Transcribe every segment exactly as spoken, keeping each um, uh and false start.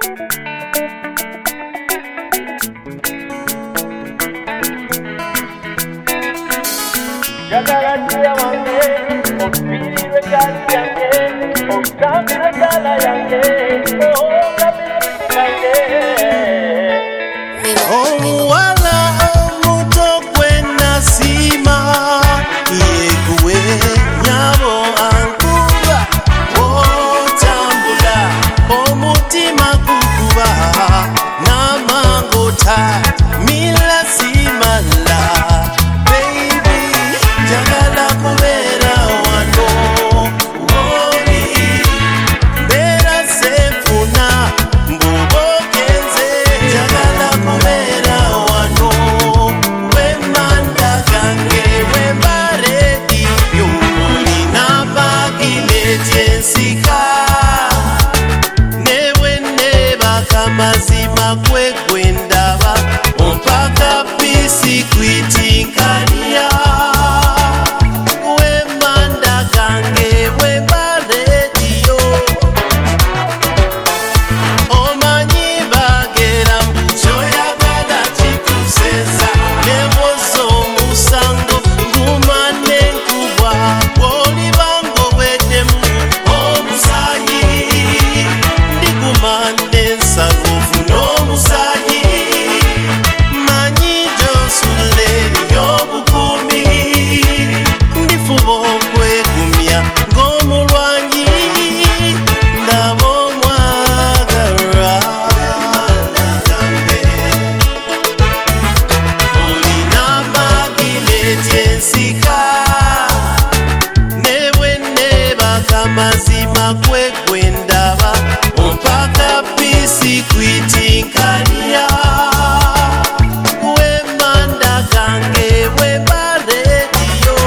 Jagarantia wange, opiriwe kasi yange, okamira kala yange, oh kamira yange. Oh wala omuto kwena sima, yekuwe nyabo ankuba, oh tambula, omutima kukuba, namangota, mila simala. Mazima kwe kwendaba mpaka pisi kwitinkania we manda kange we baredio omanyi bagera mbucho yagala chikuseza newozo musango ngumane nkubwa oli bango wedemu omusayi ndikumande nsango mazima kwe kwendaba mpaka pisi kwitinkania we manda kange we baredio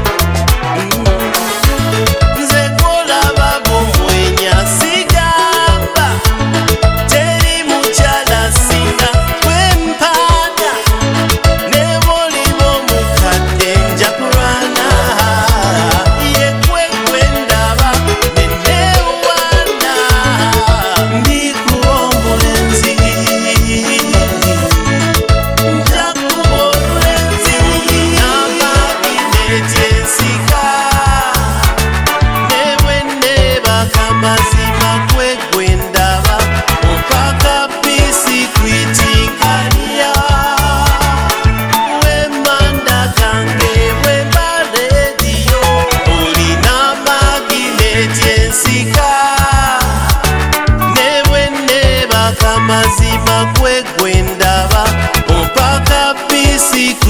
nze kolaba bomwenya sigamba teri muchala sina we mpana nebolibo mukadde njakulwana mazima kwe kwendaba mpaka pisi kwitinkania we manda kange we baredio olina magileti ensika newe nebaka mazima kwe kwendaba mpaka pisi